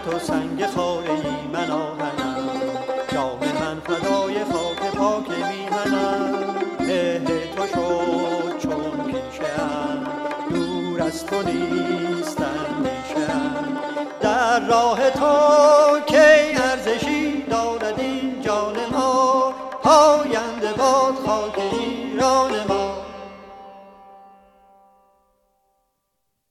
تو سنگ خاره من آهنم، جام من فدای خاک پاک میهنم. تو شد چون پیشم، دور از تو نیستم میشم. در راه تو کی ارزشی دارد این جان ما، پاینده باد خاک ایران ما.